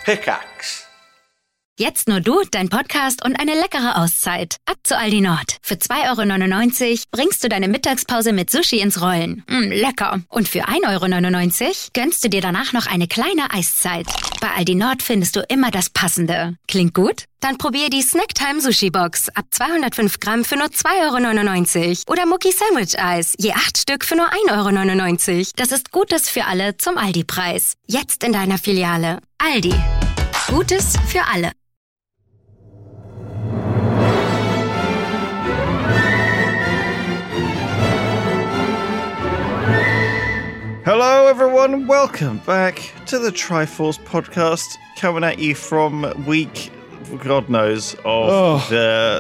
Pickaxe. Jetzt nur du, dein Podcast und eine leckere Auszeit. Ab zu Aldi Nord. Für 2,99 € bringst du deine Mittagspause mit Sushi ins Rollen. Lecker. Und für 1,99 € gönnst du dir danach noch eine kleine Eiszeit. Bei Aldi Nord findest du immer das Passende. Klingt gut? Dann probier die Snacktime Sushi Box ab 205 Gramm für nur 2,99 € oder Mucki Sandwich Eis, je 8 Stück für nur 1,99 €. Das ist Gutes für alle zum Aldi-Preis. Jetzt in deiner Filiale. Aldi. Gutes für alle. Hello everyone, welcome back to the Triforce podcast, coming at you from week, God knows, of the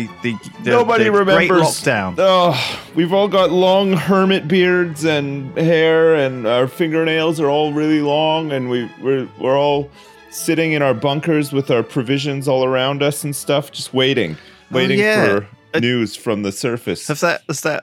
Nobody remembers. great lockdown. Oh, we've all got long hermit beards and hair, and our fingernails are all really long, and we're all sitting in our bunkers with our provisions all around us and stuff, just waiting for news from the surface. Has that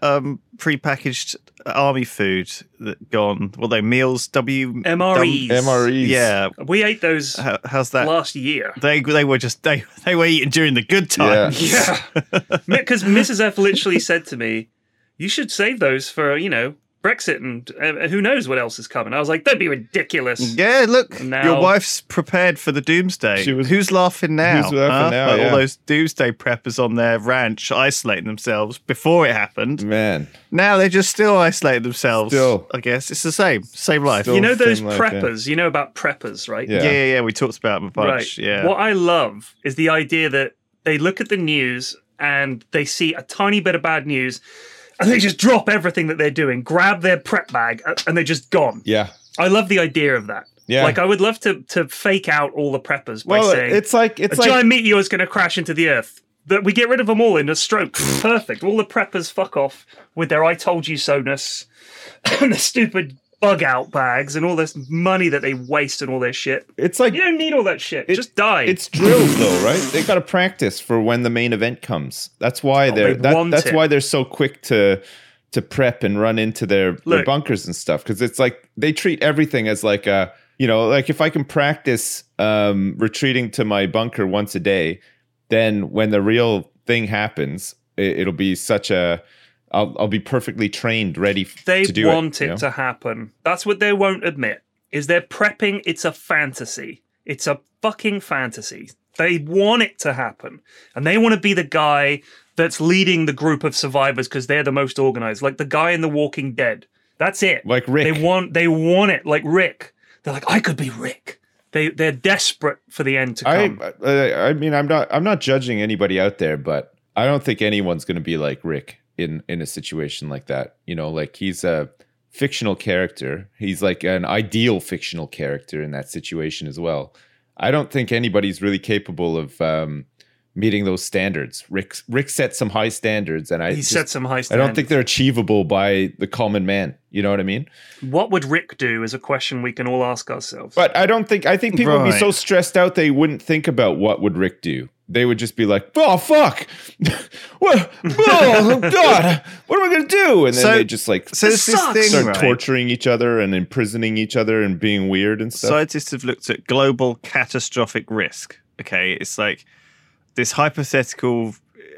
prepackaged army food that gone? Well, they meals MREs. MREs. Yeah, we ate those. How's that? Last year? They were just they were eating during the good times. Yeah, because Mrs. F literally said to me, "You should save those for Brexit and who knows what else is coming." I was like, "Don't be ridiculous." Yeah, look, Now- your wife's prepared for the doomsday. Who's laughing now? Who's laughing now, Like yeah. all those doomsday preppers on their ranch isolating themselves before it happened. Man, Now they're just still isolating themselves. Still. I guess it's the same life. Still. You know those Same life, yeah. preppers? You know about preppers, right? Yeah. Yeah. We talked about them a bunch. Right. Yeah. What I love is the idea that they look at the news and they see a tiny bit of bad news and they just drop everything that they're doing, grab their prep bag, and they're just gone. yeah. I love the idea of that. Yeah. Like, I would love to fake out all the preppers by Well, saying, it's like a giant meteor is going to crash into the Earth. That we get rid of them all in a stroke. Perfect. All the preppers fuck off with their I told you so-ness and the stupid bug out bags and all this money that they waste and all their shit. It's like You don't need all that shit. Just die. It's drills though, right? They got to practice for when the main event comes. That's why they why they're so quick to prep and run into their Look. bunkers and stuff, because it's like they treat everything as like a, like if I can practice retreating to my bunker once a day, then when the real thing happens, it'll be such a I'll be perfectly trained, ready They to do want it. it to happen. That's what they won't admit, is they're prepping. It's a fantasy. It's a fucking fantasy. They want it to happen. And they want to be the guy that's leading the group of survivors because they're the most organized. Like the guy in The Walking Dead. That's it. Like Rick. They want it like Rick. They're like, I could be Rick. They're desperate for the end to come. I mean, I'm not judging anybody out there, but I don't think anyone's going to be like Rick in a situation like that. Like he's a fictional character. He's like an ideal fictional character in that situation as well. I don't think anybody's really capable of meeting those standards. Rick set some high standards, and He set some high I standards. don't think they're achievable by the common man. You know what I mean? What would Rick do is a question we can all ask ourselves. But I think people would be Right. so stressed out they wouldn't think about what would Rick do. They would just be like, "Oh fuck, what? Oh god, what am I gonna do?" And then they just like So there's this thing, start right? torturing each other and imprisoning each other and being weird and stuff. Scientists have looked at global catastrophic risk. Okay, it's like this hypothetical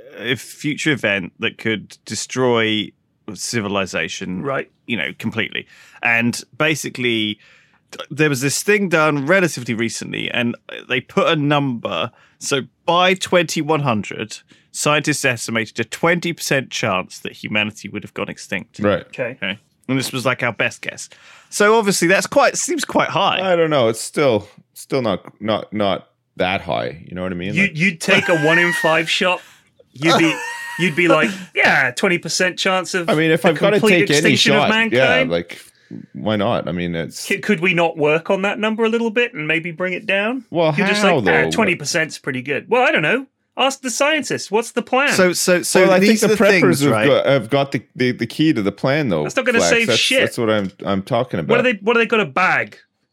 future event that could destroy civilization, Right. Completely. And basically, there was this thing done relatively recently, and they put a number. So by 2100, scientists estimated a 20% chance that humanity would have gone extinct. Right. Okay. Okay. And this was like our best guess. So obviously that's seems quite high. I don't know. It's still not that high. You know what I mean? You'd take a 1 in 5 shot. You'd be like, yeah, 20% chance of. I mean, if the I've got to complete take any extinction of shot, yeah, mankind. like why not? I mean, it's Could we not work on that number a little bit and maybe bring it down? Well, You're just how, like, though? 20% is pretty good. Well, I don't know. Ask the scientists. What's the plan? So well, I think these the are preppers things, right? have got the key to the plan, though. That's not gonna Flax. save shit. That's what I'm talking about. what are they got a bag?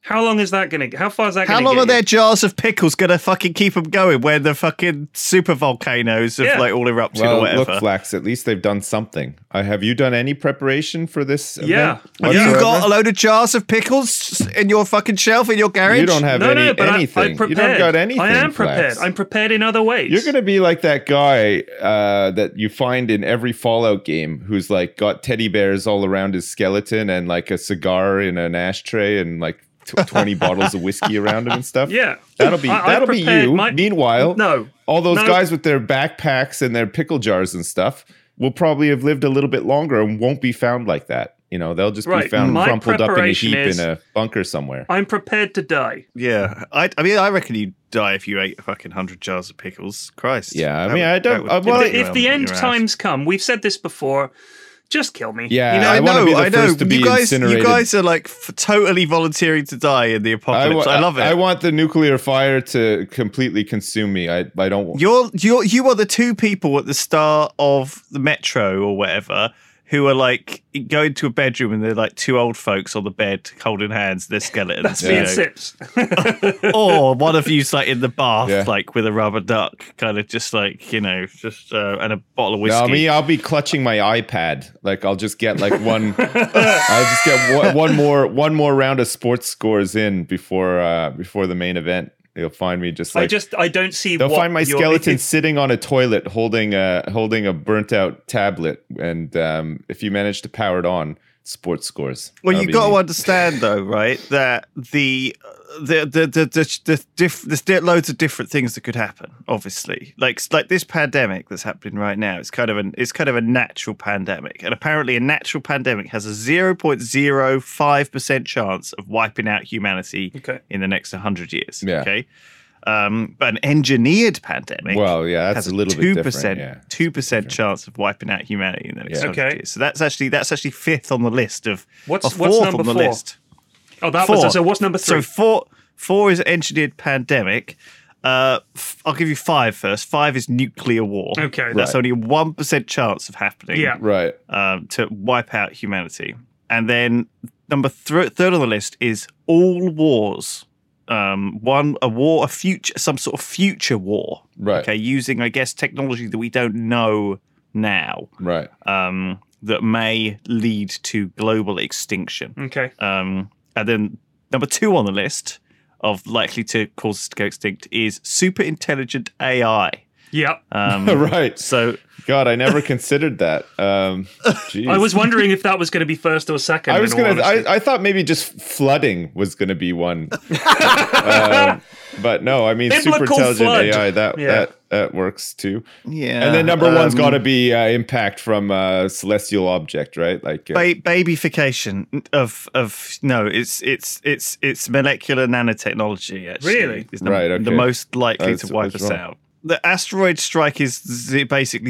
How long is that going to? How far is that going How to? long get are their you? jars of pickles going to fucking keep them going when the fucking super volcanoes have Yeah. like all erupted or Well, whatever? look, Flax, at least they've done something. Have you done any preparation for this event? Yeah. Have you whatsoever? got a load of jars of pickles in your fucking shelf in your garage? You don't have No, but anything. I'm prepared. You don't got anything. I am prepared. Flax. I'm prepared in other ways. You're gonna be like that guy that you find in every Fallout game, who's like got teddy bears all around his skeleton and like a cigar in an ashtray and like 20 bottles of whiskey around him and stuff. Yeah. that'll be I've be prepared you. my- Meanwhile, No. all those No. guys with their backpacks and their pickle jars and stuff will probably have lived a little bit longer and won't be found like that. You know, they'll just be Right. found My crumpled up in a preparation heap is- in a bunker somewhere. I'm prepared to die. Yeah, I mean, I reckon you'd die if you ate a fucking 100 jars of pickles. Christ. Yeah, I That mean, would- I don't- that would well, get you If the out end your ass. times come, we've said this before. Just kill me. Yeah, You know, I want to be the I know. first to be You incinerated. guys are like totally volunteering to die in the apocalypse. I love it. I want the nuclear fire to completely consume me. I don't. You are the two people at the start of the Metro or whatever who are like go into a bedroom and they're like two old folks on the bed holding hands, they're skeletons. That's you me know. and Sips. Or one of you's like in the bath, Yeah. like with a rubber duck, kind of just like, you know, just and a bottle of whiskey. No, me, I'll be clutching my iPad. Like I'll just get like one. I'll just get one more round of sports scores in before the main event. They'll find me just like I don't see. they'll what find my you're- skeleton sitting on a toilet holding a burnt out tablet, and if you manage to power it on, sports scores. Well, That'll you've be got to me. understand though, right? That there's loads of different things that could happen. Obviously, like this pandemic that's happening right now. It's kind of a natural pandemic, and apparently a natural pandemic has a 0.05% chance of wiping out humanity Okay. in the next 100 years. Yeah. Okay. But an engineered pandemic. Well, yeah, that's has a little bit different. 2%, Yeah. 2% chance of wiping out humanity in the next Yeah. 100 Okay. years. So that's actually fifth on the list of What's fourth number on the 4? list. Oh, that Four. was so. What's number 3? So four is engineered pandemic. I'll give you 5 first. 5 is nuclear war. Okay. That's Right. only a 1% chance of happening. Yeah. Right. To wipe out humanity. And then number third on the list is all wars. Some sort of future war. Right. Okay, using I guess technology that we don't know now. Right. That may lead to global extinction. Okay. And then number 2 on the list of likely to cause us to go extinct is super intelligent AI. Yeah. Right. So God, I never considered that. Geez. I was wondering if that was going to be first or second. I was in all gonna. honesty. I thought maybe just flooding was gonna be one, but no. I mean, super Biblical intelligent flood. AI Yeah. that works too. yeah, And then number one's got to be impact from a celestial object, right? Like babyfication of no, it's molecular nanotechnology. Actually, Really? is Right, the okay. most likely That's- to wipe that's us wrong. out. The asteroid strike is basically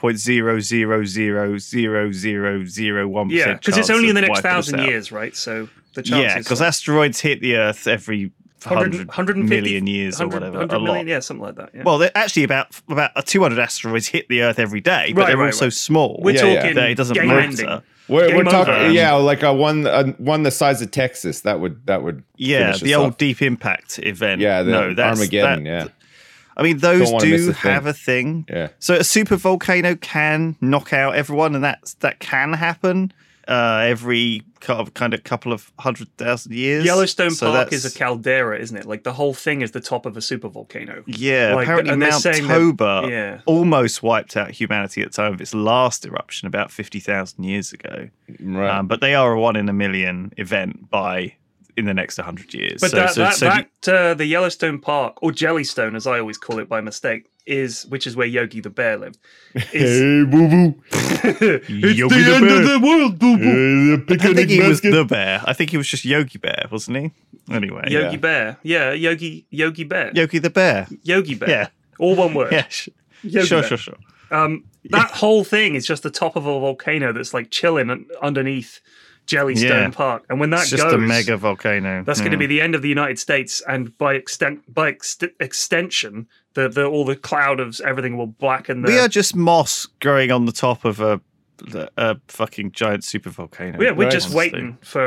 0.0000001%. yeah, because it's only in the next chance of 1,000 wiping us out. years, right? So the chances. Yeah, because asteroids hit the Earth every 100 million years or whatever. 100 a million, lot. yeah, something like that. Yeah. Well, they're actually about 200 asteroids hit the Earth every day, but Right, they're right, also right. small. We're Yeah, yeah. talking That it doesn't game matter. ending. we're Game talking, over. yeah, like a one the size of Texas. That would Yeah, finish the us old off. Deep Impact event. Yeah, the no, that's, Armageddon. that- yeah, I mean, those Don't wanna miss do a thing. have a thing. yeah. So a super volcano can knock out everyone, and that can happen every kind of couple of 100,000 years. Yellowstone So Park is that's- a caldera, isn't it? Like the whole thing is the top of a supervolcano. Yeah, Like, apparently and they're Mount saying that- Toba yeah. almost wiped out humanity at the time of its last eruption about 50,000 years ago. Right. But they are a 1 in a million event in the next 100 years. But So the Yellowstone Park, or Jellystone, as I always call it by mistake, which is where Yogi the Bear lived. Is, Hey, boo boo. Yogi the the end Bear. of the world, boo boo. I think he was the bear. I think he was just Yogi Bear, wasn't he? Anyway, Yogi Bear. Yeah, Yogi Bear. Yogi the Bear. Yogi Bear. Yeah. All one word. Yeah, Yogi sure, Bear. sure. That whole thing is just the top of a volcano that's like chilling underneath Jellystone Yeah. Park. And when that It's just goes, a mega volcano. that's going to be the end of the United States, and by extension, all the cloud of everything will blacken. We are just moss growing on the top of a fucking giant super volcano. We're Right. just waiting for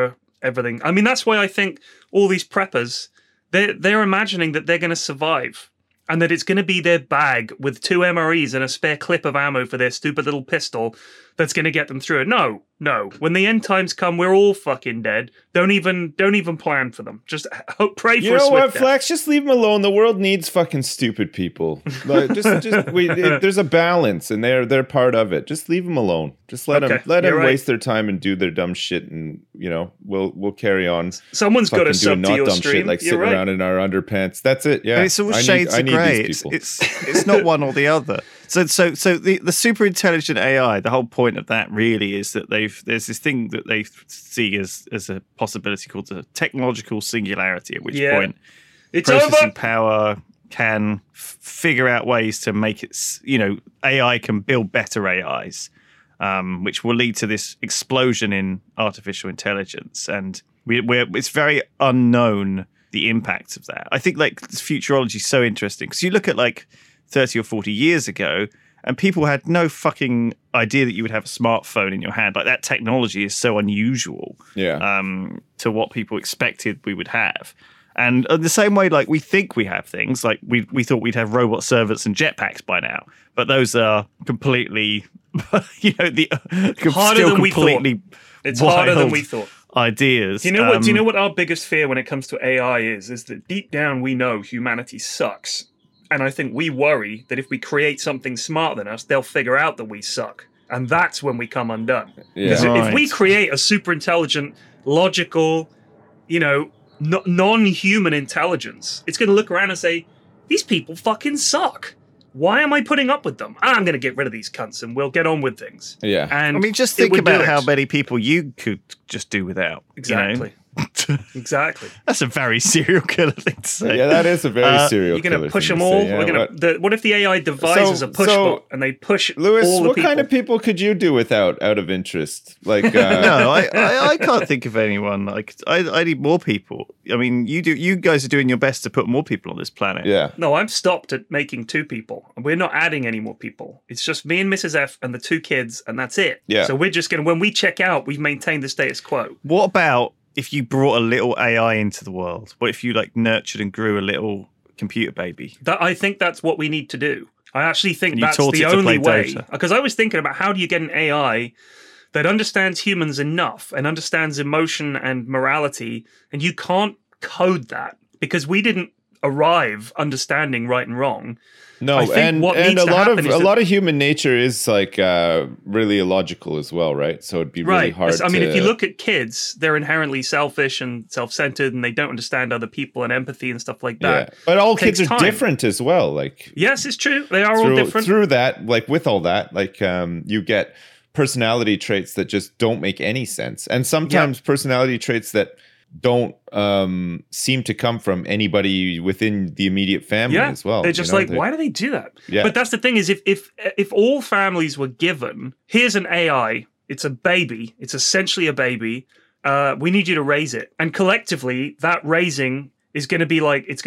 everything. I mean, that's why I think all these preppers, they're imagining that they're going to survive and that it's going to be their bag with 2 MREs and a spare clip of ammo for their stupid little pistol that's going to get them through it. No. When the end times come, we're all fucking dead. Don't even plan for them. Just pray for a swift death. You know what, Flex? Just leave them alone. The world needs fucking stupid people. Like, there's a balance, and they're part of it. Just leave them alone. Just let them waste their time and do their dumb shit, and we'll carry on. Someone's got to sub to your dumb stream. Shit, like sitting around in our underpants. That's it. Yeah, and it's all shades of grey. It's not one or the other. So the super intelligent AI, the whole point of that really is that there's this thing that they see as a possibility called the technological singularity, at which point it's processing over. power can figure out ways to make it, AI can build better AIs, which will lead to this explosion in artificial intelligence. And it's very unknown the impact of that. I think futurology is so interesting because you look at 30 or 40 years ago, and people had no fucking idea that you would have a smartphone in your hand. Like, that technology is so unusual to what people expected we would have. And in the same way, we think we have things, we thought we'd have robot servants and jetpacks by now, but those are completely, harder than we thought. It's harder than we thought. Ideas. Do you know what our biggest fear when it comes to AI is that deep down we know humanity sucks. And I think we worry that if we create something smarter than us, they'll figure out that we suck. And that's when we come undone. Because if we create a super intelligent, logical, non-human intelligence, it's going to look around and say, these people fucking suck. Why am I putting up with them? I'm going to get rid of these cunts and we'll get on with things. Yeah. And I mean, just think about how many people you could just do without. Exactly. Exactly. That's a very serial killer thing to say. Yeah, that is a very serial killer. You're going to push them all? What if the AI devises a push bot and they push Lewis, all the what people? kind of people could you do without, out of interest? No, I can't think of anyone. I need more people. I mean, you guys are doing your best to put more people on this planet. Yeah. No, I'm stopped at making 2 people. We're not adding any more people. It's just me and Mrs. F and the 2 kids, and that's it. Yeah. So we're just going to, when we check out, we've maintained the status quo. What about if you brought a little AI into the world? What if you nurtured and grew a little computer baby? I think that's what we need to do. I actually think that's taught the it to only play way. Dota. Because I was thinking about how do you get an AI that understands humans enough and understands emotion and morality, and you can't code that because we didn't arrive understanding right and wrong. No, and a lot of human nature is really illogical as well, right? So it'd be really hard. I mean, if you look at kids, they're inherently selfish and self-centered, and they don't understand other people and empathy and stuff like that. Yeah. But all kids are different as well. Yes, it's true. They are all different. Through that, with all that, you get personality traits that just don't make any sense, and sometimes personality traits that don't seem to come from anybody within the immediate family as well. They're just why do they do that? Yeah. But that's the thing is if all families were given, here's an AI, it's a baby, it's essentially a baby, we need you to raise it. And collectively, that raising is going to be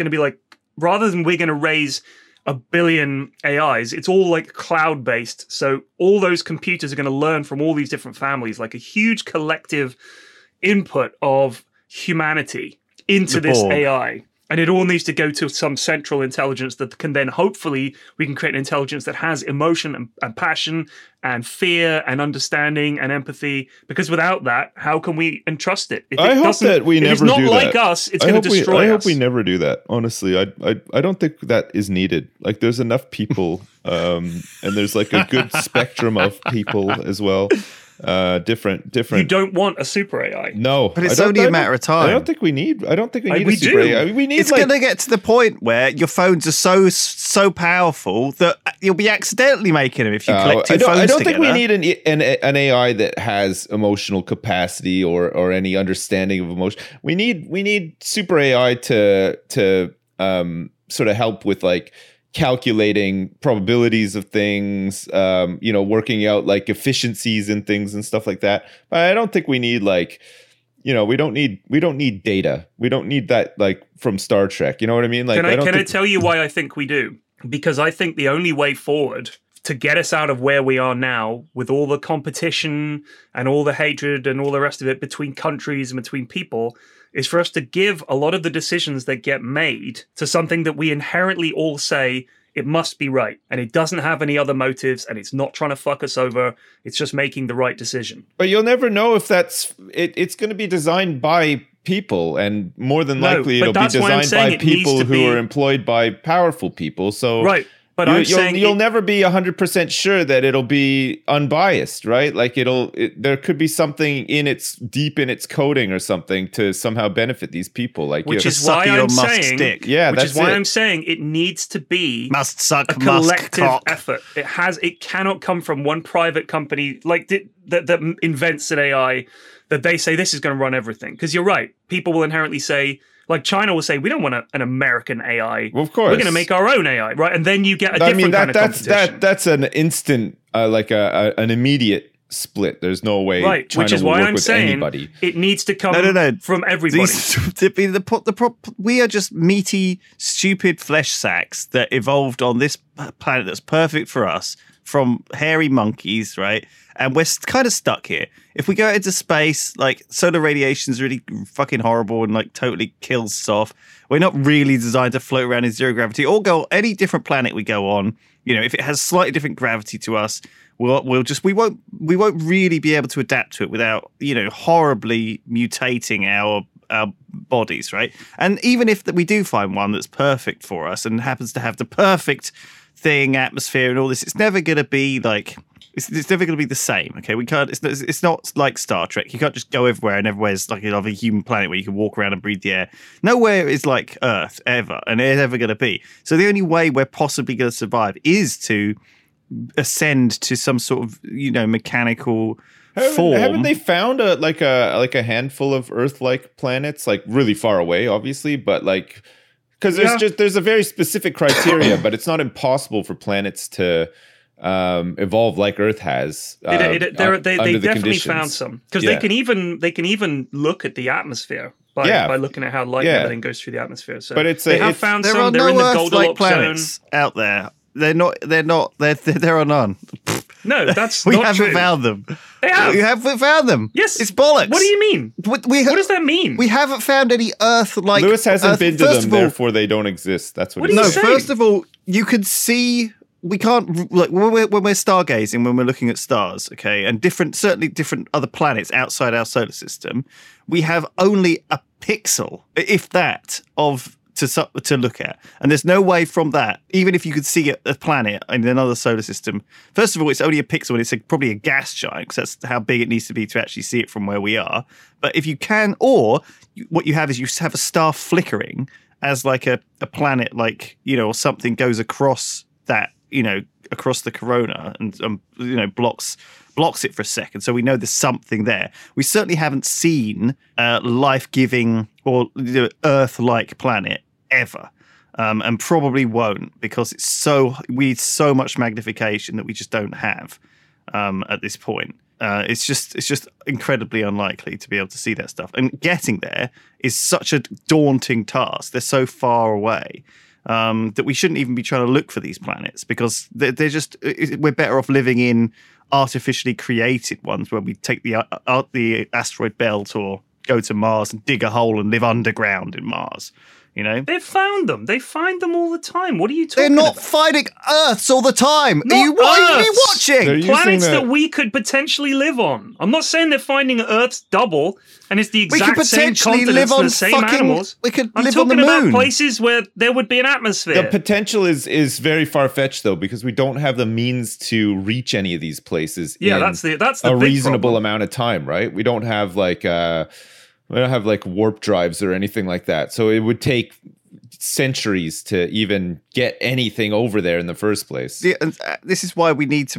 rather than we're going to raise 1 billion AIs, it's all cloud-based. So all those computers are going to learn from all these different families, a huge collective input of humanity into this AI, and it all needs to go to some central intelligence that can then hopefully we can create an intelligence that has emotion and passion and fear and understanding and empathy, because without that, how can we entrust it? I hope that we never do that. If it's not like us, it's going to destroy us. I hope we never do that. Honestly, I don't think that is needed. There's enough people and there's a good spectrum of people as well. Different. You don't want a super AI. No, but it's only a matter of time. I don't think we need a super AI. We need. It's going to get to the point where your phones are so powerful that you'll be accidentally making them if you collect 2 phones together. I don't think we need an AI that has emotional capacity or any understanding of emotion. We need super AI to sort of help with calculating probabilities of things, working out efficiencies and things and stuff like that. But I don't think we need we don't need data. We don't need that from Star Trek. You know what I mean? Can I tell you why I think we do? Because I think the only way forward to get us out of where we are now with all the competition and all the hatred and all the rest of it between countries and between people is for us to give a lot of the decisions that get made to something that we inherently all say it must be right. And it doesn't have any other motives and it's not trying to fuck us over. It's just making the right decision. But you'll never know if it's going to be designed by people, and more than likely it'll be designed by people who are employed by powerful people. So right. But you'll never be 100% sure that it'll be unbiased, right? Like there could be something deep in its coding or something to somehow benefit these people. Like, which is why I'm saying, I'm saying it needs to be must suck, a collective effort. It cannot come from one private company like that invents an AI that they say this is going to run everything. Because you're right, people will inherently say. Like China will say, we don't want an American AI. Well, of course. We're going to make our own AI, right? And then you get a different kind of competition. That's an instant, like an immediate split. There's no way China which is will why work I'm with saying anybody. It needs to come from everybody. We are just meaty, stupid flesh sacks that evolved on this planet that's perfect for us from hairy monkeys, right? And we're kind of stuck here. If we go into space, like solar radiation is really fucking horrible and like totally kills us off. We're not really designed to float around in zero gravity or go any different planet we go on. You know, if it has slightly different gravity to us, we won't really be able to adapt to it without, you know, horribly mutating our bodies, right? And even if we do find one that's perfect for us and happens to have the perfect thing, atmosphere, and all this, it's never going to be like. It's never going to be the same, okay? We can't. It's not like Star Trek. You can't just go everywhere, and everywhere's like another human planet where you can walk around and breathe the air. Nowhere is like Earth ever, and it's ever going to be. So the only way we're possibly going to survive is to ascend to some sort of, you know, mechanical form. Haven't they found a handful of Earth-like planets, like really far away, obviously, but like because there's a very specific criteria, but it's not impossible for planets to evolve like Earth has. They definitely found some because they can even look at the atmosphere by looking at how light and everything goes through the atmosphere. So but they have found there some. They're in the Goldilocks planets zone out there. There are none. No, that's we not haven't true. found them. They have. We haven't found them. Yes, it's bollocks. What do you mean? What does that mean? We haven't found any Earth-like. Lewis hasn't been to them, all, therefore they don't exist. That's what. What are you saying? First of all, you can see. We can't like when we're stargazing, when we're looking at stars, okay, and certainly different other planets outside our solar system. We have only a pixel, if that, to look at, and there's no way from that. Even if you could see a planet in another solar system, first of all, it's only a pixel, and it's probably a gas giant because that's how big it needs to be to actually see it from where we are. But if you can, or what you have is you have a star flickering as like a planet, like, you know, or something goes across that. You know, across the corona and you know, blocks it for a second, so we know there's something there. We certainly haven't seen a life-giving or Earth-like planet ever, and probably won't because we need so much magnification that we just don't have at this point. It's just incredibly unlikely to be able to see that stuff, and getting there is such a daunting task. They're so far away. That we shouldn't even be trying to look for these planets because they're just, we're better off living in artificially created ones where we take the asteroid belt or go to Mars and dig a hole and live underground in Mars. You know, they found them. They find them all the time. What are you talking about? They're not finding Earths all the time. Not Are you watching? Planets that we could potentially live on. I'm not saying they're finding Earth's double and it's the exact same continents and the same animals. We could I'm live on the talking moon. about places where there would be an atmosphere. The potential is very far fetched though, because we don't have the means to reach any of these places. Yeah, in that's the a big reasonable problem. amount of time, right? We don't have like warp drives or anything like that. So it would take centuries to even get anything over there in the first place. Yeah, and this is why we need to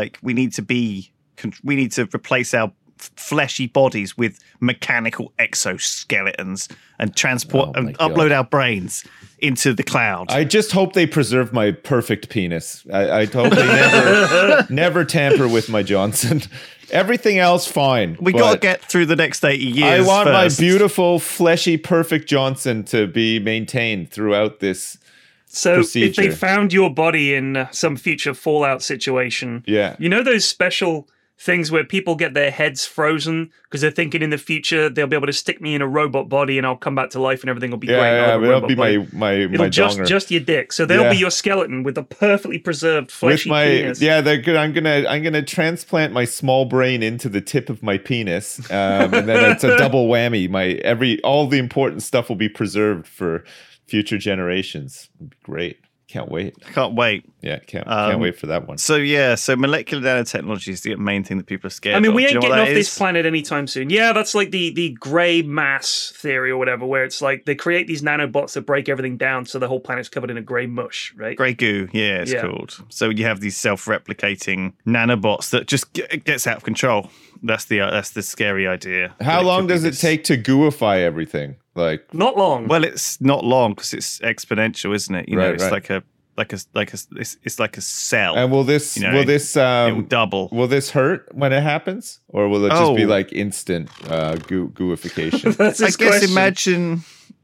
replace our fleshy bodies with mechanical exoskeletons and transport and upload our brains into the cloud. I just hope they preserve my perfect penis. I hope they never tamper with my Johnson. Everything else, fine. We got to get through the next 80 years. I want first. my beautiful, fleshy, perfect Johnson to be maintained throughout this So if they procedure. found your body in some future Fallout situation, Yeah. you know those special things where people get their heads frozen because they're thinking in the future they'll be able to stick me in a robot body and I'll come back to life and everything will be great. I'll Yeah, have a but it'll robot be body. my It'll donger. just your dick. So they'll Yeah. be your skeleton with a perfectly preserved With fleshy my penis. they're good. I'm gonna transplant my small brain into the tip of my penis, and then it's a double whammy. All the important stuff will be preserved for future generations. It'd be great. Can't wait. Can't wait. Yeah, can't wait for that one. So molecular nanotechnology is the main thing that people are scared I mean, of. we Do ain't you know getting what off that this is? planet anytime soon. Yeah, that's like the grey mass theory or whatever, where it's like they create these nanobots that break everything down so the whole planet's covered in a grey mush, right? Grey goo, yeah, it's Yeah. called. So you have these self-replicating nanobots that just gets out of control. That's the scary idea. How That long could be does it this- take to gooify everything? Like, Not long. Well, it's not long because it's exponential, isn't it? You know, Right, it's right. it's like a cell. and will this You know, it will double. will this hurt when it happens, or will it just be Oh. like instant gooification? That's I his guess question. imagine.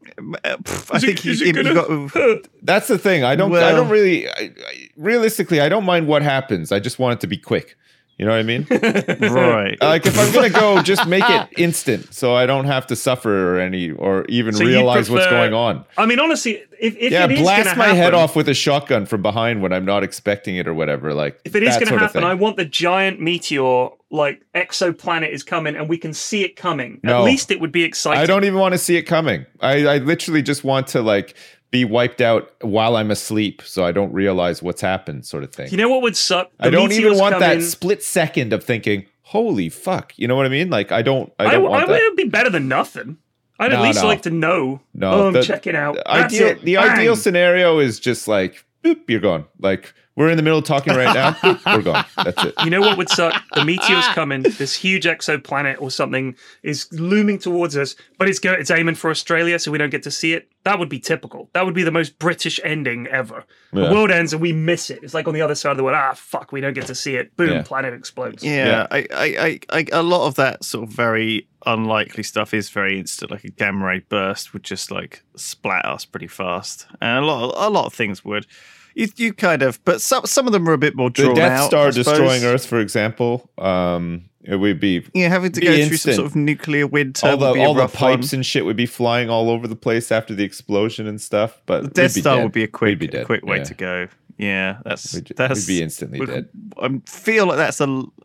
I think is he it got. gonna- That's the thing. I don't Well- really. Realistically, I don't mind what happens. I just want it to be quick. You know what I mean? Right. Like if I'm gonna go, just make it instant, so I don't have to suffer or even So you realize what's prefer- going on. I mean, honestly, if Yeah, it is blast gonna my head happen- off with a shotgun from behind when I'm not expecting it or whatever. Like If it is that going to sort of happen, thing. I want the giant meteor, like exoplanet, is coming, and we can see it coming. No. At least it would be exciting. I don't even want to see it coming. I literally just want to like be wiped out while I'm asleep, so I don't realize what's happened, sort of thing. You know what would suck? The I don't even meteors want come that in- split second of thinking, "Holy fuck!" You know what I mean? Like I don't want it that. would be better than nothing. I'd at No, least no. like to know. No, oh, I'm the- checking out. The That's ideal, it. the Bang. ideal scenario is just like, boop, you're gone. Like we're in the middle of talking right now. Boop, we're gone. That's it. You know what would suck? The meteor's coming. This huge exoplanet or something is looming towards us, but it's aiming for Australia, so we don't get to see it. That would be typical. That would be the most British ending ever. Yeah. The world ends and we miss it. It's like on the other side of the world. Ah, fuck, we don't get to see it. Boom, Yeah. planet explodes. Yeah, a lot of that sort of very unlikely stuff is very instant. Like a gamma ray burst would just like splat us pretty fast, and a lot of things would. You kind of, but some of them are a bit more The drawn Death out. Star I suppose. destroying Earth, for example, it would be Yeah, having to be go through some instant. sort of nuclear winter. all would be a the rough pipes one. and shit would be flying all over the place after the explosion and stuff. But The Death Star dead. would be a We'd be dead. quick way Yeah. to go. Yeah, We'd that's be instantly dead. I feel like it's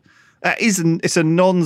a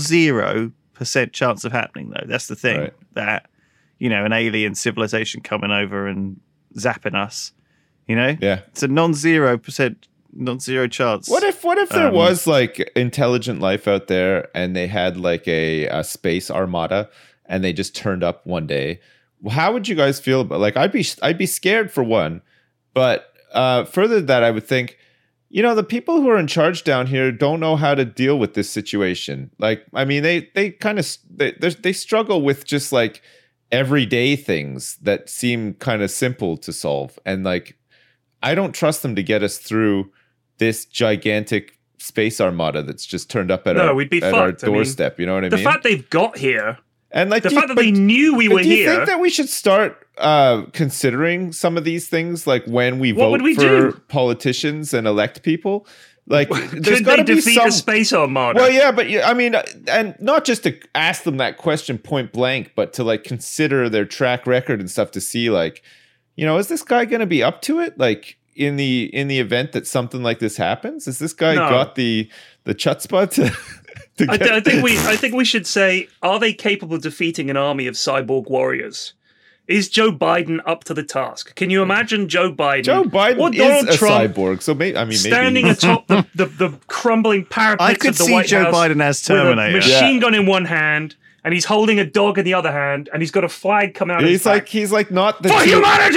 non-0% chance of happening though. That's the thing, Right. that an alien civilization coming over and zapping us. Yeah. It's a non-zero chance. What if there was like intelligent life out there and they had like a space armada and they just turned up one day? How would you guys feel about, like, I'd be scared for one, but further than that, I would think, the people who are in charge down here don't know how to deal with this situation. Like, I mean, they kind of they struggle with just like everyday things that seem kind of simple to solve, and like I don't trust them to get us through this gigantic space armada that's just turned up at we'd be our fucked. I mean, doorstep. You know what I The mean? fact they've got here, And like the fact that they knew we were do you here. think that we should start considering some of these things, like when we What vote would we for do? politicians and elect people? Like, there's Could they got to be defeat some. the space armada? Well, yeah, but I mean, and not just to ask them that question point blank, but to like consider their track record and stuff to see, like, is this guy going to be up to it? Like, in the event that something like this happens, has this guy No. got the chutzpah to get? I think we should say, are they capable of defeating an army of cyborg warriors? Is Joe Biden up to the task? Can you imagine Joe Biden? Joe Biden or is Donald a Trump cyborg, so maybe standing maybe. atop the crumbling parapets I could of the see White Joe House Biden as with a Terminator. machine gun in one hand, and he's holding a dog in the other hand, and he's got a flag coming out. of his back. He's like not the For humanity!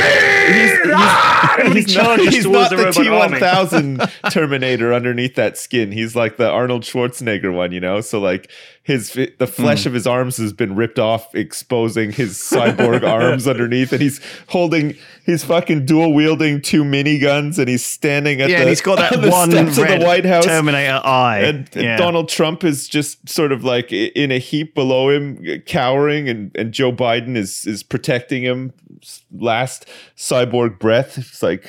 And he charges he's towards not the the robot army. T-1000 Terminator underneath that skin. He's like the Arnold Schwarzenegger one, So like the flesh of his arms has been ripped off, exposing his cyborg arms underneath, and he's fucking dual wielding 2 miniguns, and he's standing at and he's got that on the one steps of red the White House. Terminator eye. And Donald Trump is just sort of like in a heap below him, cowering, and Joe Biden is protecting him. Last cyborg breath. It's like,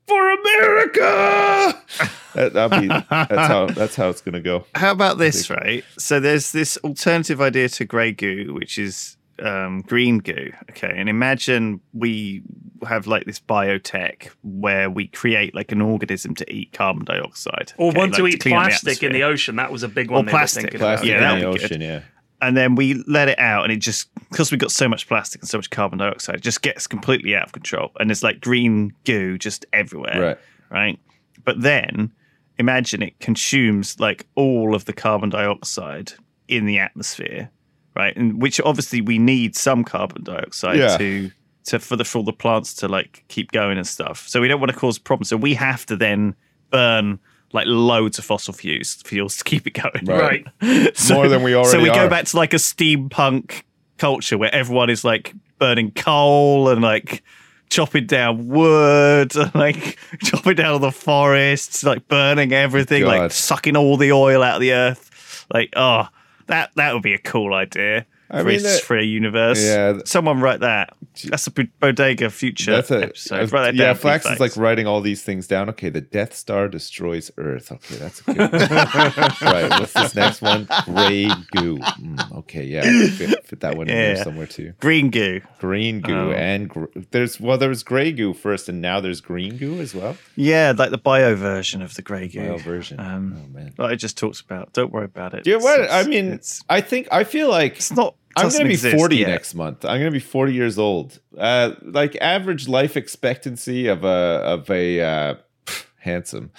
for America. That's how it's gonna go. How about this, right? So there's this alternative idea to grey goo, which is green goo. Okay, and imagine we have like this biotech where we create like an organism to eat carbon dioxide, Or want to like eat clean the plastic in the atmosphere. ocean. That was a big one. Or they plastic. were thinking about. Plastic Yeah, in the that'd be good. ocean, yeah. And then we let it out, and it just, because we've got so much plastic and so much carbon dioxide, it just gets completely out of control. And there's like green goo just everywhere. Right. But then imagine it consumes like all of the carbon dioxide in the atmosphere, right? And which obviously we need some carbon dioxide for the plants to like keep going and stuff. So we don't want to cause problems. So we have to then burn like loads of fossil fuels to keep it going. Right. So, More than we already So we go are. back to like a steampunk culture where everyone is like burning coal and like chopping down wood and like chopping down all the forests, like burning everything, God. like sucking all the oil out of the earth. Like, oh, that would be a cool idea. For a universe. Yeah. Someone write that. That's a Bodega future episode. Write that down. Flax please, is like writing all these things down. Okay, the Death Star destroys Earth. Okay, that's a good one. Right, what's this next one? Grey goo. Okay, yeah, fit that one in there somewhere too. Green goo. Green goo and there was grey goo first, and now there's green goo as well. Yeah, like the bio version of the grey goo. Bio version. Oh man, that I just talked about. Don't worry about it. Yeah, what I mean, I feel like it's not. I'm going to be 40 yet. next month. I'm going to be 40 years old. Like average life expectancy of a handsome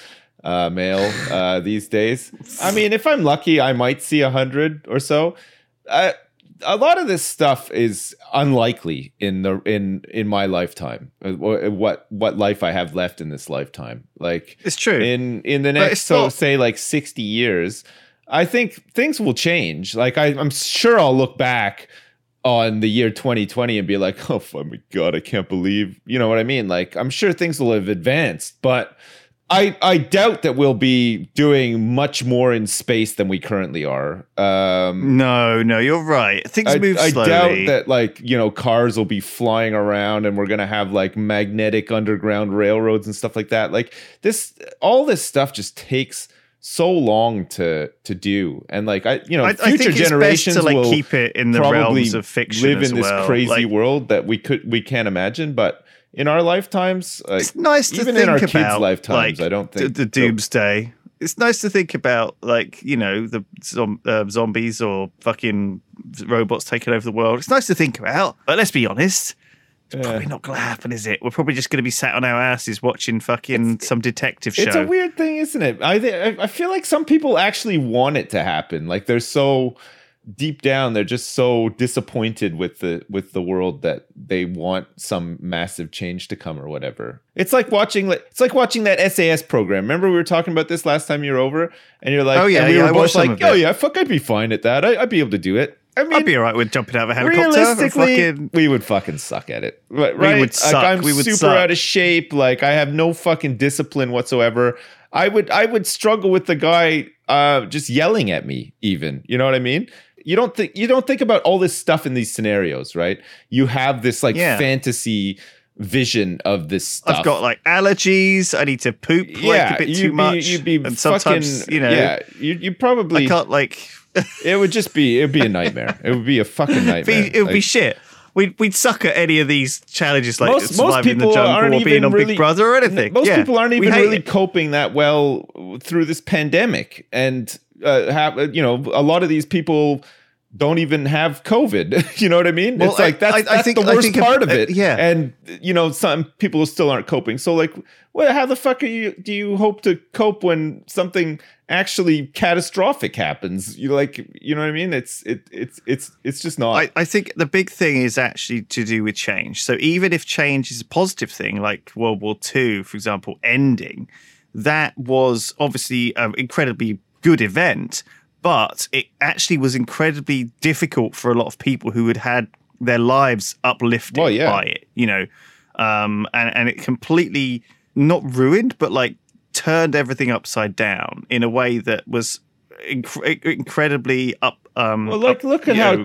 male these days. I mean, if I'm lucky, I might see 100 or so. A lot of this stuff is unlikely in my lifetime. What life I have left in this lifetime? Like it's true. In the next say like 60 years. I think things will change. Like I'm sure I'll look back on the year 2020 and be like, oh my God, I can't believe, you know what I mean? Like I'm sure things will have advanced, but I doubt that we'll be doing much more in space than we currently are. No, you're right. Things move slowly. I doubt that like, cars will be flying around and we're going to have like magnetic underground railroads and stuff like that. Like all this stuff just takes so long to do, and like future think generations to, like, will keep it in the realms of fiction. Live in this crazy like, world that we can't imagine. But in our lifetimes, like, it's nice to even think in our about, kids' lifetimes, like, I don't think the doomsday. It's nice to think about, like, the zombies or fucking robots taking over the world. It's nice to think about, but let's be honest. It's probably not going to happen, is it? We're probably just going to be sat on our asses watching fucking some detective show. It's a weird thing, isn't it? I feel like some people actually want it to happen. Like they're so deep down, they're just so disappointed with the world that they want some massive change to come or whatever. It's like watching that SAS program. Remember we were talking about this last time you were over, and you're like, oh yeah, and we were both like, oh yeah, fuck, I'd be fine at that. I'd be able to do it. I mean, I'd be all right with jumping out of a helicopter. Realistically, we would fucking suck at it. Right? We would suck. Like, I'm we would super suck. out of shape. Like I have no fucking discipline whatsoever. I would struggle with the guy just yelling at me. Even, you know what I mean? You don't think about all this stuff in these scenarios, right? You have this like fantasy vision of this stuff. I've got like allergies. I need to poop like a bit too much. You'd be and sometimes, fucking, you probably. I can't like. It'd be a nightmare. It would be a fucking nightmare. It would be shit. We'd suck at any of these challenges, like surviving in the people jungle aren't or being even on really, Big Brother or anything. Most people aren't even really it. coping that well through this pandemic, and a lot of these people don't even have COVID. You know what I mean? Well, it's like that's the worst part of it. Yeah, and some people still aren't coping. So like, well, how the fuck do you hope to cope when something actually catastrophic happens? You know what I mean? It's just not. I think the big thing is actually to do with change. So even if change is a positive thing, like World War II, for example, ending, that was obviously an incredibly good event, but it actually was incredibly difficult for a lot of people who had their lives uplifted by it, and it completely not ruined, but like turned everything upside down in a way that was incredibly up. Look at how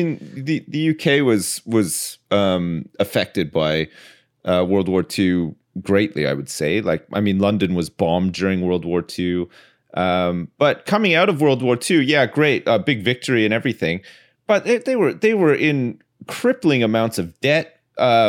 the UK was affected by World War II greatly, I would say. Like, I mean, London was bombed during World War II. But coming out of World War II, yeah, great, big victory and everything. But they were in crippling amounts of debt.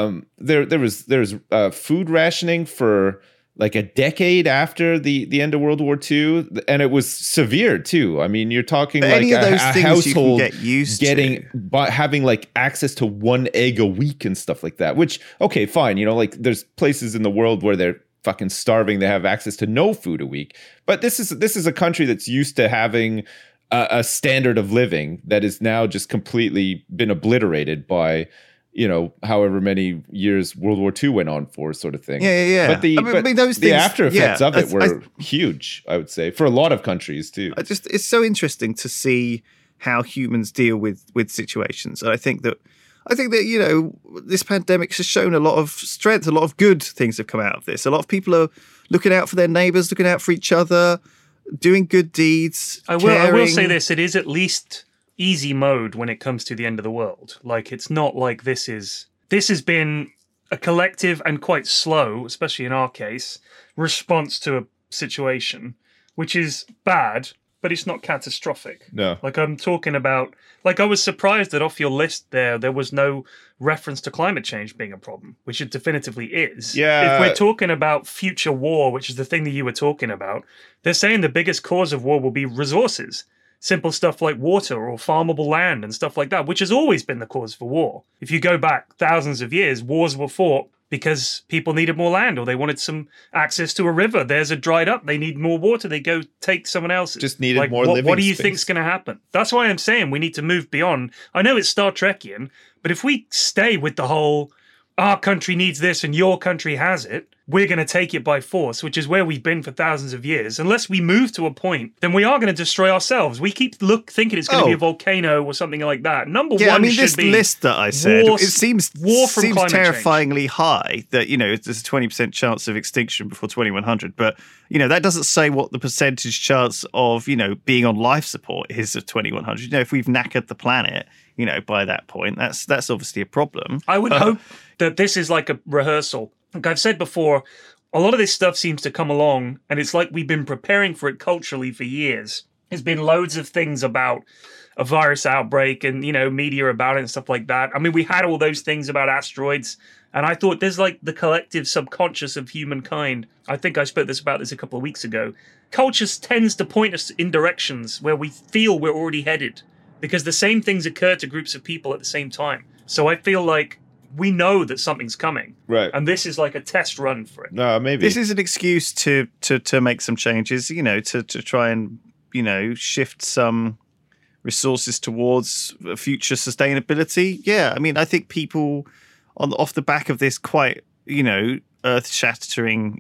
There was food rationing for like a decade after the end of World War II, and it was severe too. I mean, you're talking but like any of those a things household you can get used getting to. but having like access to 1 egg a week and stuff like that. Which, okay, fine, you know, like there's places in the world where they're fucking starving, they have access to no food a week. But this is a country that's used to having a standard of living that is now just completely been obliterated by, you know, however many years World War II went on for, sort of thing. Yeah. But the those things, after effects of it were I, huge, I would say, for a lot of countries too. It's so interesting to see how humans deal with situations. And I think that you know, this pandemic has shown a lot of strength, a lot of good things have come out of this. A lot of people are looking out for their neighbors, looking out for each other, doing good deeds. I will say this: it is at least easy mode when it comes to the end of the world. Like, it's not like this has been a collective and quite slow, especially in our case, response to a situation, which is bad, but it's not catastrophic. No. Like, I'm talking about, like, I was surprised that off your list there was no reference to climate change being a problem, which it definitively is. Yeah. If we're talking about future war, which is the thing that you were talking about, they're saying the biggest cause of war will be resources. Simple stuff like water or farmable land and stuff like that, which has always been the cause for war. If you go back thousands of years, wars were fought because people needed more land or they wanted some access to a river. There's a dried up, they need more water, they go take someone else's. Just needed more living What do you space. think's going to happen? That's why I'm saying we need to move beyond. I know it's Star Trekian, but if we stay with the whole, our country needs this and your country has it, we're going to take it by force, which is where we've been for thousands of years. Unless we move to a point, then we are going to destroy ourselves. We keep thinking it's going to be a volcano or something like that. Number one, I mean, should this be list that I said, war it seems from climate terrifyingly high. That, you know, there's a 20% chance of extinction before 2100, but you know that doesn't say what the percentage chance of, you know, being on life support is of 2100. You know, if we've knackered the planet, you know, by that point, that's obviously a problem. I would hope that this is like a rehearsal. Like I've said before, a lot of this stuff seems to come along, and it's like we've been preparing for it culturally for years. There's been loads of things about a virus outbreak and, you know, media about it and stuff like that. I mean, we had all those things about asteroids, and I thought there's like the collective subconscious of humankind. I think I spoke about this a couple of weeks ago. Culture tends to point us in directions where we feel we're already headed because the same things occur to groups of people at the same time. So I feel like we know that something's coming. Right. And this is like a test run for it. No, maybe. This is an excuse to make some changes, you know, to try and, you know, shift some resources towards future sustainability. Yeah, I mean, I think people off the back of this quite, you know, earth-shattering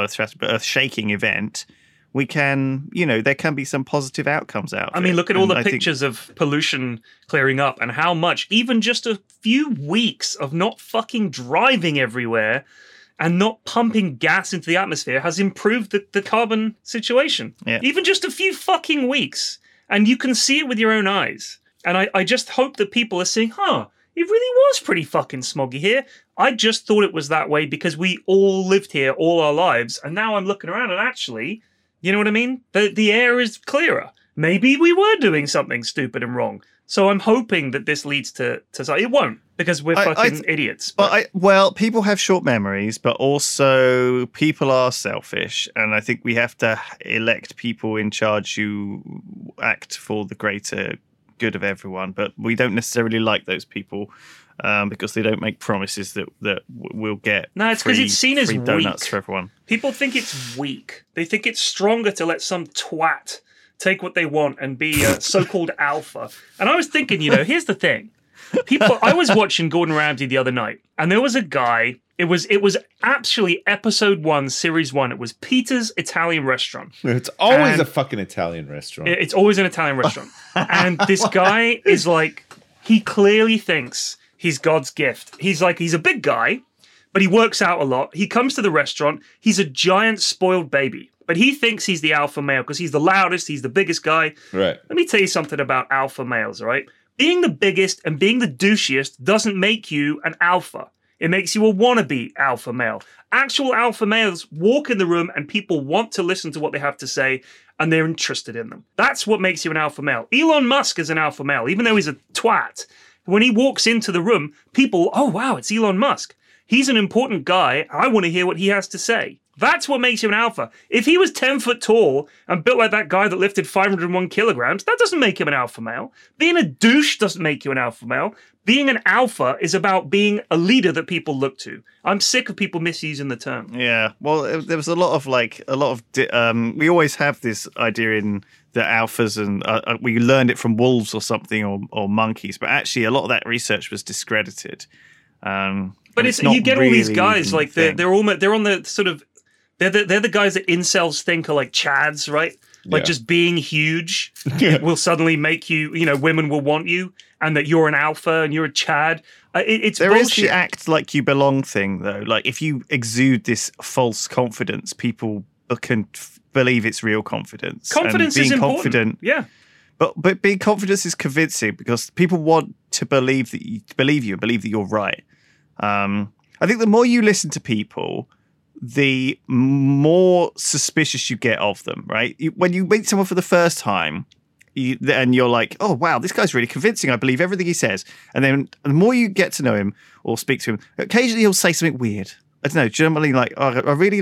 event, we can, you know, there can be some positive outcomes out of it. I mean, look at all the pictures of pollution clearing up and how much, even just a few weeks of not fucking driving everywhere and not pumping gas into the atmosphere has improved the carbon situation. Yeah. Even just a few fucking weeks. And you can see it with your own eyes. And I just hope that people are saying, it really was pretty fucking smoggy here. I just thought it was that way because we all lived here all our lives. And now I'm looking around and actually, you know what I mean? The air is clearer. Maybe we were doing something stupid and wrong. So I'm hoping that this leads to it won't, because we're fucking idiots. Well, people have short memories, but also people are selfish. And I think we have to elect people in charge who act for the greater good of everyone. But we don't necessarily like those people because they don't make promises that we'll get. No, it's because it's seen as free weak. donuts for everyone. People think it's weak. They think it's stronger to let some twat take what they want and be a so-called alpha. And I was thinking, you know, here's the thing. I was watching Gordon Ramsay the other night, and there was a guy. It was actually episode 1, series 1. It was Peter's Italian Restaurant. It's always a fucking Italian restaurant. It's always an Italian restaurant. And this guy is like, he clearly thinks he's God's gift. He's a big guy, but he works out a lot. He comes to the restaurant. He's a giant spoiled baby. But he thinks he's the alpha male because he's the loudest, he's the biggest guy. Right. Let me tell you something about alpha males, all right? Being the biggest and being the douchiest doesn't make you an alpha. It makes you a wannabe alpha male. Actual alpha males walk in the room and people want to listen to what they have to say and they're interested in them. That's what makes you an alpha male. Elon Musk is an alpha male, even though he's a twat. When he walks into the room, people, oh wow, it's Elon Musk. He's an important guy. I want to hear what he has to say. That's what makes you an alpha. If he was 10 foot tall and built like that guy that lifted 501 kilograms, that doesn't make him an alpha male. Being a douche doesn't make you an alpha male. Being an alpha is about being a leader that people look to. I'm sick of people misusing the term. Yeah, well, there was a lot of we always have this idea in the alphas, and we learned it from wolves or something, or monkeys, but actually a lot of that research was discredited. But it's you get all these guys like they're on the sort of they're the guys that incels think are like chads, right? Like just being huge will suddenly make you, women will want you, and that you're an alpha and you're a chad. It's there bullshit. is the act like you belong thing, though. Like if you exude this false confidence, people can believe it's real confidence. Confidence and being is important. Confident, yeah. But being confident is convincing because people want to believe that believe that you're right. I think the more you listen to people, the more suspicious you get of them, right? When you meet someone for the first time, and you're like, oh, wow, this guy's really convincing. I believe everything he says. And then the more you get to know him or speak to him, occasionally he'll say something weird. I don't know, generally like, oh, I'm really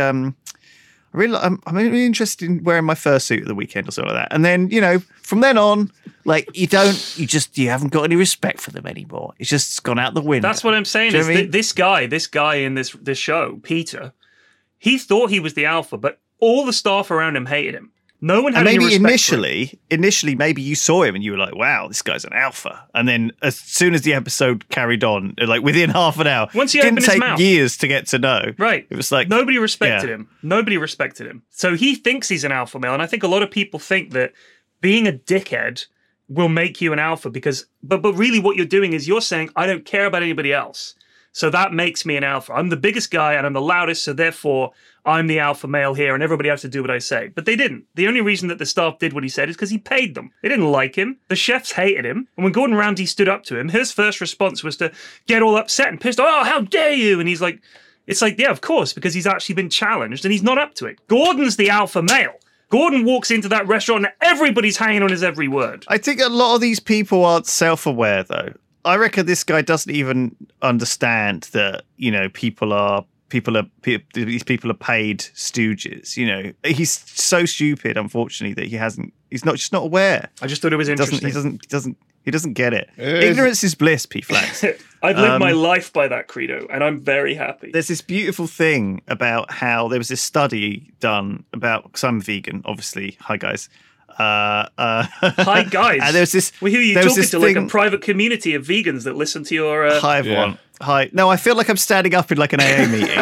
interested in wearing my fursuit at the weekend or something like that. And then, from then on, like you haven't got any respect for them anymore. It's just gone out the window. That's what I'm saying. This guy in this show, Peter, he thought he was the alpha, but all the staff around him hated him. No one had any respect for him. Initially, maybe you saw him and you were like, wow, this guy's an alpha. And then as soon as the episode carried on, like within half an hour, once he it opened didn't his take mouth, years to get to know. Right. It was like nobody respected him. Nobody respected him. So he thinks he's an alpha male. And I think a lot of people think that being a dickhead will make you an alpha because, but really what you're doing is you're saying, I don't care about anybody else. So that makes me an alpha. I'm the biggest guy and I'm the loudest, so therefore I'm the alpha male here and everybody has to do what I say. But they didn't. The only reason that the staff did what he said is because he paid them. They didn't like him. The chefs hated him. And when Gordon Ramsay stood up to him, his first response was to get all upset and pissed. Oh, how dare you? And he's like, it's like, yeah, of course, because he's actually been challenged and he's not up to it. Gordon's the alpha male. Gordon walks into that restaurant and everybody's hanging on his every word. I think a lot of these people aren't self-aware, though. I reckon this guy doesn't even understand that, these people are paid stooges. He's so stupid, unfortunately, that he's just not aware. I just thought it was interesting. He doesn't get it. Ignorance is bliss, P-Flax. I've lived my life by that credo, and I'm very happy. There's this beautiful thing about how there was this study done about, because I'm vegan, obviously. Hi, guys. Hi, guys. And there's this. Well, who are you talking to? Like a private community of vegans that listen to your. Hi, everyone. Yeah. Hi. No, I feel like I'm standing up in like an AA meeting.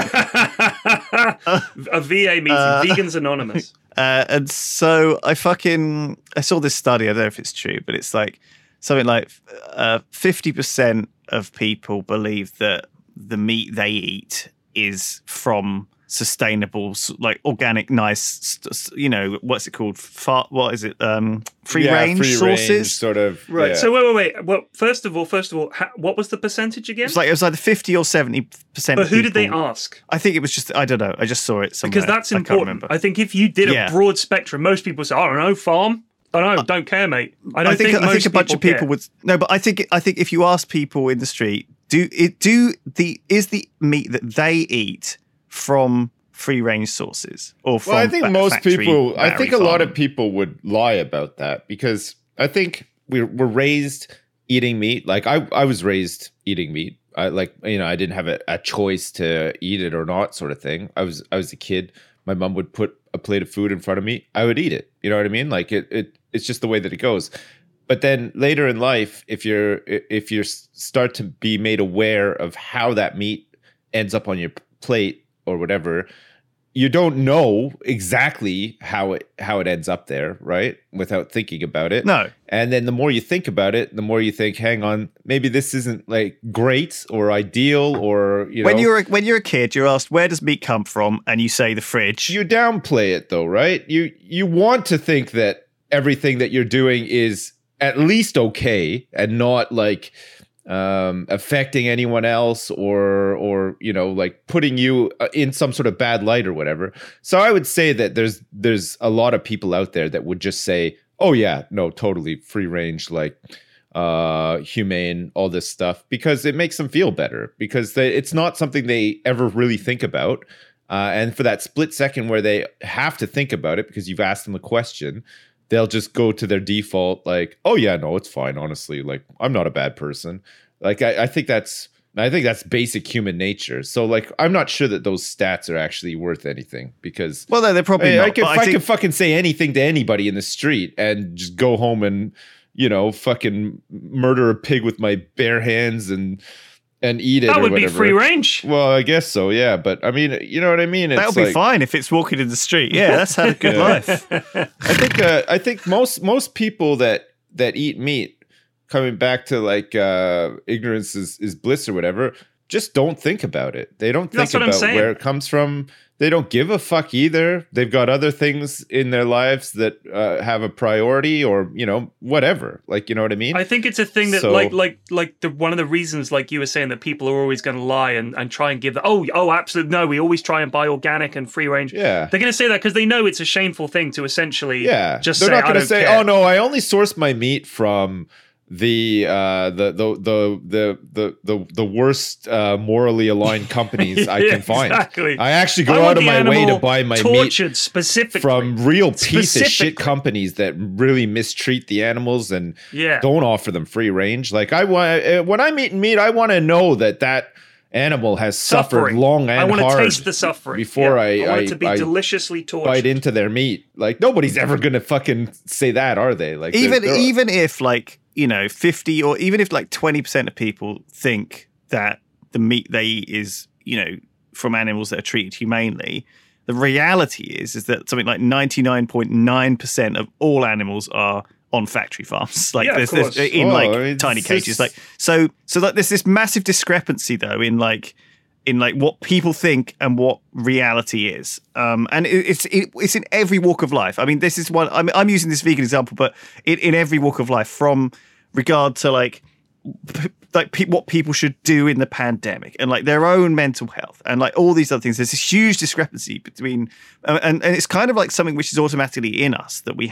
A VA meeting, Vegans Anonymous. And so I saw this study. I don't know if it's true, but it's like something like 50% of people believe that the meat they eat is from sustainable, like organic, nice, what's it called? What is it? Free range sources, sort of. Right. Yeah. So wait. Well, first of all, what was the percentage again? It was either 50 or 70%. But who did they ask? I think it was just, I don't know. I just saw it somewhere. Because that's important. I think if you did a broad spectrum, most people say, I don't know, farm. I don't know, don't care, mate. I think a bunch of people would. No, but I think if you ask people in the street, is the meat that they eat from free range sources or from I think most people, I think a lot of people would lie about that because I think we're raised eating meat. Like I was raised eating meat. I didn't have a choice to eat it or not sort of thing. I was a kid. My mom would put a plate of food in front of me. I would eat it. You know what I mean? Like it's just the way that it goes. But then later in life, if you start to be made aware of how that meat ends up on your plate or whatever, you don't know exactly how it ends up there, right? Without thinking about it. No. And then the more you think about it, the more you think, hang on, maybe this isn't like great or ideal or When you're a kid, you're asked where does meat come from, and you say the fridge. You downplay it though, right? You want to think that everything that you're doing is at least okay and not like affecting anyone else or like putting you in some sort of bad light or whatever. So I would say that there's a lot of people out there that would just say, oh yeah, no, totally free range, like humane, all this stuff, because it makes them feel better, because it's not something they ever really think about. And for that split second where they have to think about it because you've asked them a question, they'll just go to their default, like, oh yeah, no, it's fine. Honestly, like, I'm not a bad person. Like, I think that's basic human nature. So like, I'm not sure that those stats are actually worth anything, because well, no, they're probably not. I can fucking say anything to anybody in the street and just go home and, fucking murder a pig with my bare hands and eat it. That or would whatever. be free range. Well, I guess so, yeah. But I mean, you know what I mean? That'll be fine if it's walking in the street. Yeah, that's had a good life. I think most people that eat meat, coming back to like ignorance is bliss or whatever, just don't think about it. They don't think about where it comes from. They don't give a fuck either. They've got other things in their lives that have a priority, or whatever. Like, you know what I mean? I think it's a thing that one of the reasons, like you were saying, that people are always going to lie and try and give absolutely no, we always try and buy organic and free range. Yeah, they're going to say that because they know it's a shameful thing to essentially just they're say. Not going to say, oh no, I only source my meat from the worst morally aligned companies I can find. Exactly. I actually go out of my way to buy my meat specifically from real piece of shit companies that really mistreat the animals and don't offer them free range. Like, when I'm eating meat, I want to know that animal has suffered long and hard. I want to taste the suffering before I want it to be deliciously tortured. Bite into their meat. Like, nobody's ever going to fucking say that, are they? Like, even if like 50 or even if like 20% of people think that the meat they eat is from animals that are treated humanely, the reality is that something like 99.9% of all animals are on factory farms, like there's in tiny cages. Like so like there's this massive discrepancy though in what people think and what reality is, and it's in every walk of life. I mean, this is one. I'm using this vegan example, but in every walk of life, from regard to what people should do in the pandemic and like their own mental health and like all these other things. There's this huge discrepancy between, and it's kind of like something which is automatically in us that we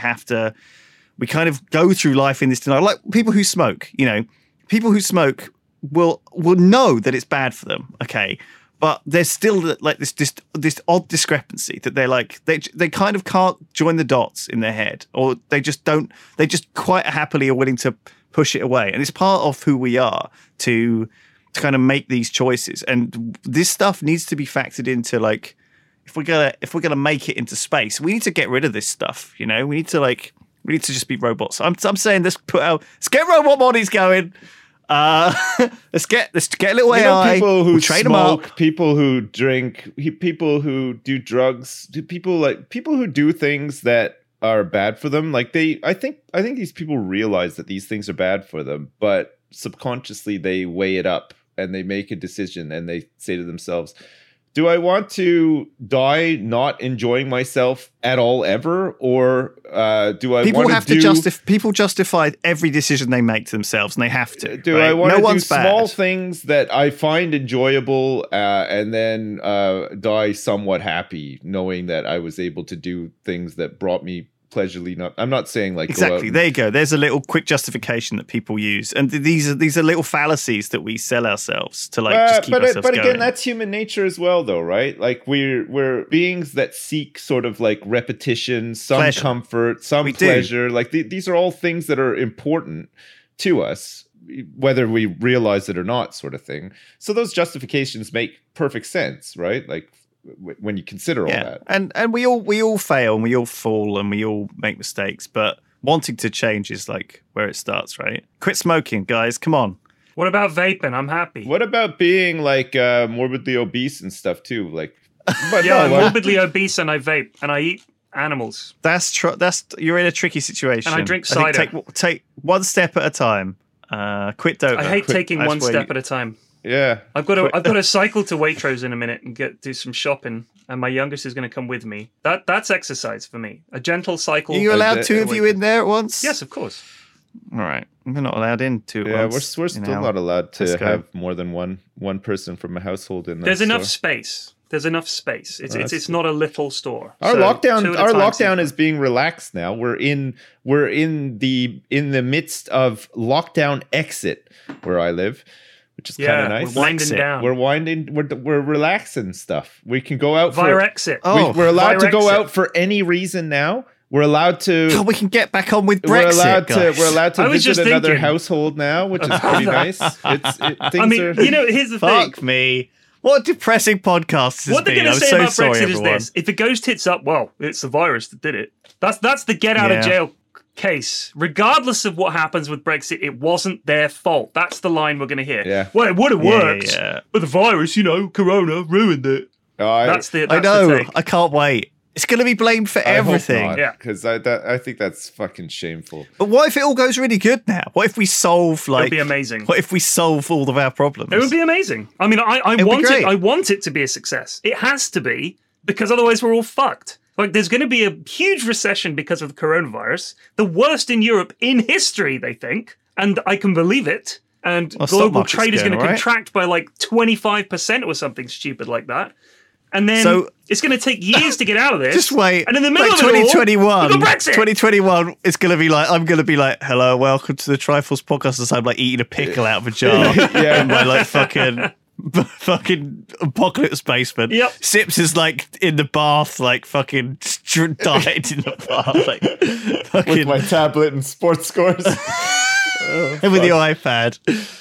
kind of go through life in this denial. Like people who smoke, people who smoke will know that it's bad for them. Okay. But there's still like this odd discrepancy that they're like, they kind of can't join the dots in their head, or they just quite happily are willing to push it away. And it's part of who we are to kind of make these choices. And this stuff needs to be factored into, like, if we're gonna make it into space, we need to get rid of this stuff. We need to just be robots. I'm saying let's get robot bodies going. Let's get a little AI. People who train smoke, them up. People who drink, people who do drugs, people who do things that are bad for them. Like I think these people realize that these things are bad for them, but subconsciously they weigh it up and they make a decision and they say to themselves, do I want to die not enjoying myself at all ever, or do I? People justify every decision they make to themselves, and they have to. Do I want to do small things that I find enjoyable, and then die somewhat happy, knowing that I was able to do things that brought me pleasurely? I'm not saying like exactly. There you go. There's a little quick justification that people use, and these are little fallacies that we sell ourselves to just keep ourselves going. But again, that's human nature as well, though, right? Like we're beings that seek sort of like repetition, some pleasure. Comfort, some pleasure. Like these are all things that are important to us, whether we realize it or not, sort of thing. So those justifications make perfect sense, right? Like, when you consider all that, and we all fail and we all fall and we all make mistakes, but wanting to change is like where it starts, right? Quit smoking, guys, come on. What about vaping? I'm happy. What about being like morbidly obese and stuff too? Like, but I'm morbidly obese and I vape and I eat animals. That's you're in a tricky situation. And I drink cider. Take one step at a time. Quit dope. I hate taking one step at a time. Yeah, I've got to cycle to Waitrose in a minute and do some shopping, and my youngest is going to come with me. That's exercise for me. A gentle cycle. Are you allowed two of you in there at once? Yes, of course. All right. We're not allowed in two at Yeah, once we're in still our- not allowed to Let's go. have more than one person from a household in there. There's enough space. There's enough space. It's not a little store. Our So lockdown two at a our time lockdown seems is being relaxed now. We're in the midst of lockdown exit where I live, which is kind yeah, of nice. we're winding Exit. down. We're relaxing stuff. We can go out Via for exit. Oh, we're allowed to via go exit. out for any reason now. We're allowed to God, we can get back on with Brexit, guys. we're allowed to I was visit just another thinking. household now, which is pretty nice. I mean, here's the thing. Fuck me. What a depressing podcast this What they're been. going I'm to say so about sorry, Brexit is everyone. this: if it goes tits up, well, it's the virus that did it. That's the get out of Yeah. jail case. Regardless of what happens with Brexit, it wasn't their fault. That's the line we're going to hear. Yeah. Well, it would have Yeah, worked, yeah. but the virus, Corona ruined it. That's the I the know. take. I can't wait. It's going to be blamed for everything. Yeah. because I think that's fucking shameful. But what if it all goes really good now? What if we solve It would like? be amazing. What if we solve all of our problems? It would be amazing. I mean, I be want great. it. I want it to be a success. It has to be, because otherwise we're all fucked. Like, there's going to be a huge recession because of the coronavirus, the worst in Europe in history, they think, and I can believe it. And Well, stock global market's trade is going to going all right. contract by like 25% or something stupid like that. And then So- it's going to take years to get out of this. Just wait. And in the middle like of it all, 2021, we've got Brexit. 2021, it's gonna be like I'm gonna be like, "Hello, welcome to the Triforce podcast." As I'm like eating a pickle out of a jar in my like fucking apocalypse basement. Yep. Sips is like in the bath, like fucking died in the bath, like With fucking my tablet and sports scores. with the iPad,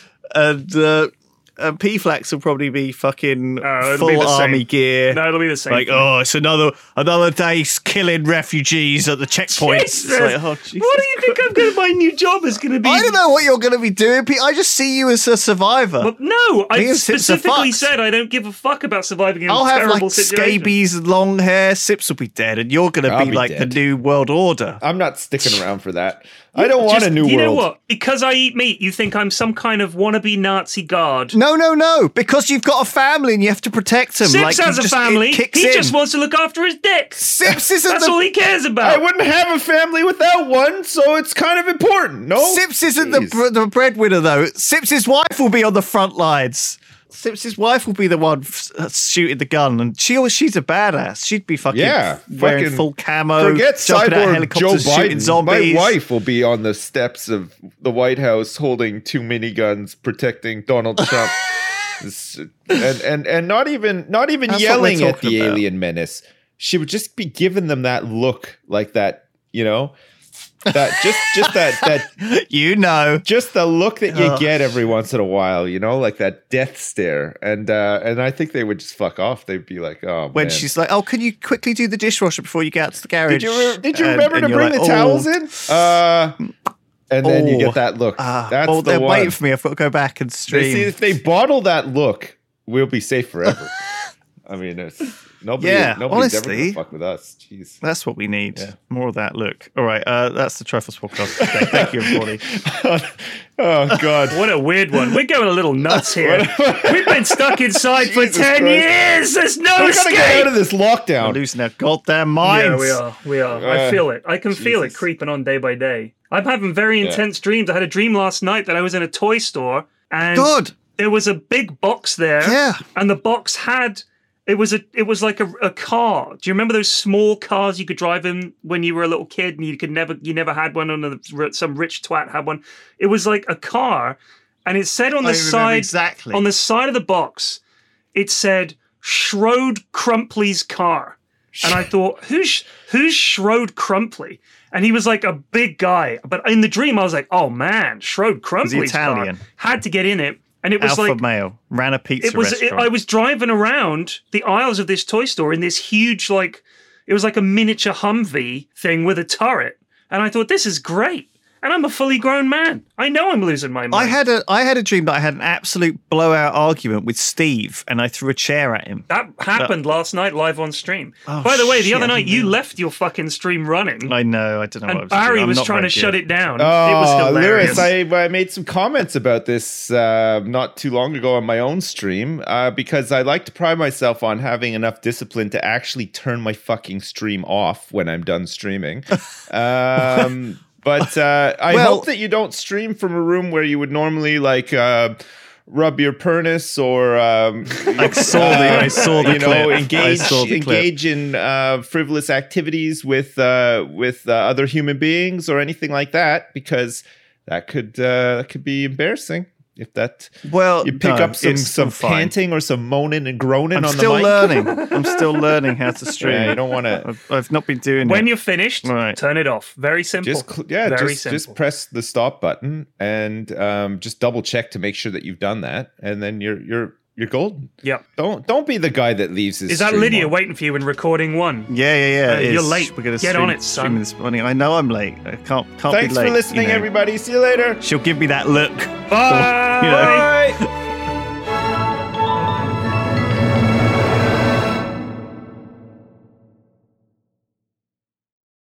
and P-Flax will probably be fucking it'll be full the same. army gear. No, it'll be the same. Like, thing. oh, it's another day killing refugees at the checkpoints. It's Jesus. like, oh, Jesus What do you think I'm going to? My new job is going to be? I don't know what you're going to be doing, Pete. I just see you as a survivor. But no, I Me and Sips are specifically fucked. said I don't give a fuck about surviving in I'll a have terrible like situation. scabies and long hair. Sips will be dead, and you're going to I'll be be like dead. the new world order. I'm not sticking around for that. I don't want Just- a new You world. know what? Because I eat meat, you think I'm some kind of wannabe Nazi guard. No, because you've got a family and you have to protect them. Sips like, has you a just- family. It kicks He in. just wants to look after his dick. Sips isn't That's the all he cares I about. wouldn't have a family without one, so it's kind of important. No, Sips isn't Jeez. the breadwinner, though. Sips's wife will be on the front lines. Sips's wife will be the one shooting the gun, and she's a badass. She'd be fucking wearing fucking full camo, Forget jumping out of cyborg Joe helicopters, shooting Biden. zombies. My wife will be on the steps of the White House holding 2 miniguns, protecting Donald Trump, and not even That's yelling what we're at the talking about. alien menace. She would just be giving them that look, like that, that just that You know, just the look that you get every once in a while, like that death stare, and I think they would just fuck off. They'd be like, "Oh, when man. she's like, "Oh, can you quickly do the dishwasher before you get out to the garage?" Did you And- remember and to you're bring like, the towels in? And then you Oh. get that look. That's well, the they're one. waiting for me. I've got to go back and They stream. see, if they bottle that look, we'll be safe forever. I mean, nobody's Yeah, ever honestly. gonna fuck with us. Jeez. That's what we need. Yeah. More of that look. All right, that's the Trifles podcast. today. Thank you, everybody. Oh God. What a weird one. We're going a little nuts here. We've been stuck inside for Jesus 10 Christ. years. There's no We're gonna get out escape. of this We're lockdown. losing our goddamn minds. Yeah, we are. I feel it. I can feel it Jesus. creeping on day by day. I'm having very intense dreams. I had a dream last night that I was in a toy store and Good. there was a big box there. Yeah. And the box had it was like a car. Do you remember those small cars you could drive in when you were a little kid and you never had one, and some rich twat had one? It was like a car, and it said on the I remember side exactly. on the side of the box, it said Shrode Crumpley's car. And I thought, who's Shrode Crumpley? And he was like a big guy. But in the dream, I was like, oh man, Shrode Crumpley's Italian? car. Had to get in it. And it was Alpha like, male ran a pizza restaurant. I was driving around the aisles of this toy store in this huge, like, it was like a miniature Humvee thing with a turret. And I thought, this is great. And I'm a fully grown man. I know I'm losing my mind. I had a dream that I had an absolute blowout argument with Steve, and I threw a chair at him. That happened last night live on stream. Oh, By the way, the shit, other I night didn't you know. left your fucking stream running. I know. I don't know what I And was Barry doing. I'm was not trying to very shut good. it down. It was Oh, hilarious. Lewis, I made some comments about this not too long ago on my own stream because I like to pride myself on having enough discipline to actually turn my fucking stream off when I'm done streaming. But I Well- hope that you don't stream from a room where you would normally like rub your pernus or I saw the you clip. know, I saw the clip. engage in frivolous activities with other human beings or anything like that, because that could be embarrassing. If that Well, you pick no, up some it's fine. panting or some moaning and groaning I'm on still the mic. learning. I'm still learning how to stream. Yeah, you don't want to. I've not been doing When it. you're finished, Right. turn it off. Very simple. Very simple. Just press the stop button and just double check to make sure that you've done that, and then you're golden. Yep. Don't be the guy that leaves his. Is that stream Lydia on. waiting for you in recording one? Yeah. it you're is. late. We're gonna Get stream, on it, son. stream this morning. I know I'm late. I can't Thanks be late. for listening, you know. everybody. See you later. She'll give me that look. Bye. You know. Bye.